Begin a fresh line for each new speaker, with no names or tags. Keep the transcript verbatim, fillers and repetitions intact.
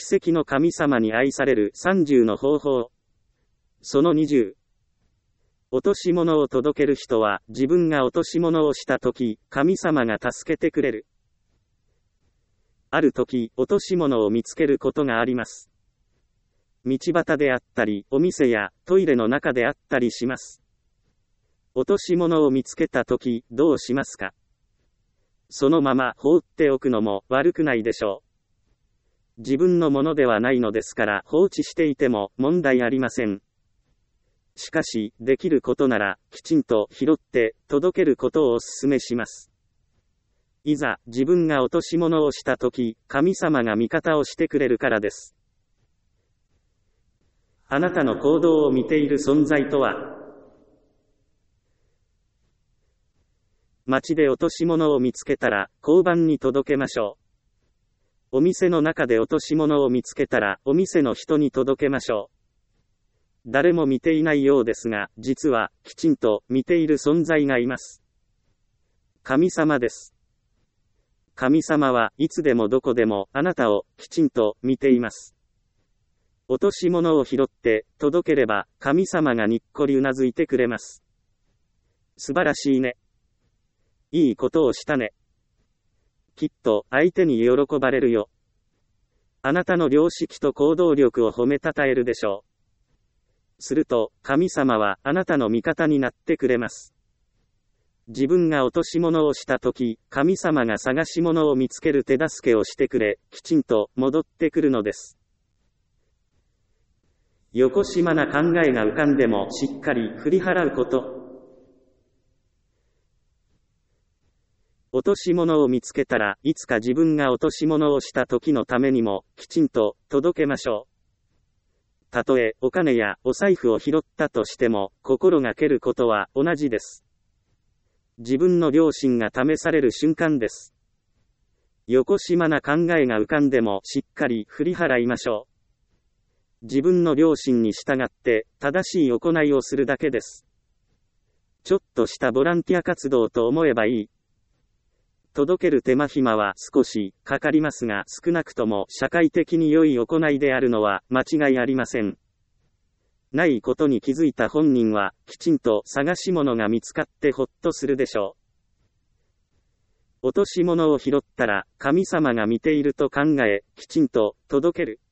奇跡の神様に愛されるさんじゅうの方法。そのにじゅう。落とし物を届ける人は、自分が落とし物をしたとき、神様が助けてくれる。あるとき、落とし物を見つけることがあります。道端であったり、お店やトイレの中であったりします。落とし物を見つけたとき、どうしますか？そのまま放っておくのも悪くないでしょう。自分のものではないのですから放置していても問題ありません。しかし、できることなら、きちんと拾って届けることをお勧めします。いざ、自分が落とし物をしたとき、神様が味方をしてくれるからです。あなたの行動を見ている存在とは、街で落とし物を見つけたら、交番に届けましょう。お店の中で落とし物を見つけたら、お店の人に届けましょう。誰も見ていないようですが、実は、きちんと見ている存在がいます。神様です。神様はいつでもどこでもあなたをきちんと見ています。落とし物を拾って届ければ神様がにっこりうなずいてくれます。素晴らしいね。いいことをしたね。きっと相手に喜ばれるよ。あなたの良識と行動力を褒めたたえるでしょう。すると神様はあなたの味方になってくれます。自分が落とし物をしたとき、神様が探し物を見つける手助けをしてくれ、きちんと戻ってくるのです。よこしまな考えが浮かんでもしっかり振り払うこと。落とし物を見つけたら、いつか自分が落とし物をした時のためにも、きちんと届けましょう。たとえお金やお財布を拾ったとしても、心がけることは同じです。自分の良心が試される瞬間です。よこしまな考えが浮かんでもしっかり振り払いましょう。自分の良心に従って正しい行いをするだけです。ちょっとしたボランティア活動と思えばいい。届ける手間暇は少しかかりますが、少なくとも社会的に良い行いであるのは間違いありません。ないことに気づいた本人は、きちんと探し物が見つかってほっとするでしょう。落とし物を拾ったら、神様が見ていると考え、きちんと届ける。